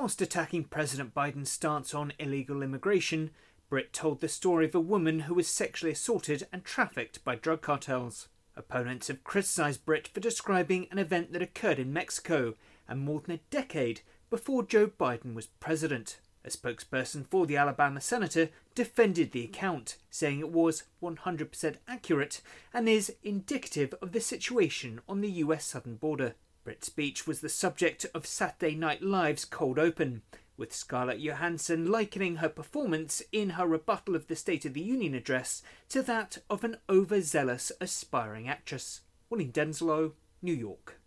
Whilst attacking President Biden's stance on illegal immigration, Britt told the story of a woman who was sexually assaulted and trafficked by drug cartels. Opponents have criticised Britt for describing an event that occurred in Mexico and more than a decade before Joe Biden was president. A spokesperson for the Alabama senator defended the account, saying it was 100% accurate and is indicative of the situation on the US southern border. Britt's speech was the subject of Saturday Night Live's Cold Open, with Scarlett Johansson likening her performance in her rebuttal of the State of the Union address to that of an overzealous aspiring actress. William Denslow, New York.